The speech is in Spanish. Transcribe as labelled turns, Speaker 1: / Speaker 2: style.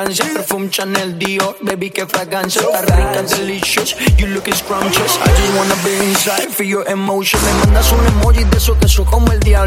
Speaker 1: elegancia. Perfume Chanel Dior, baby, qué fragancia. Está rica, delicious, you looking scrumptious. I just wanna be inside, feel your emotion. Me mandas un emoji de eso que soy como el diablo.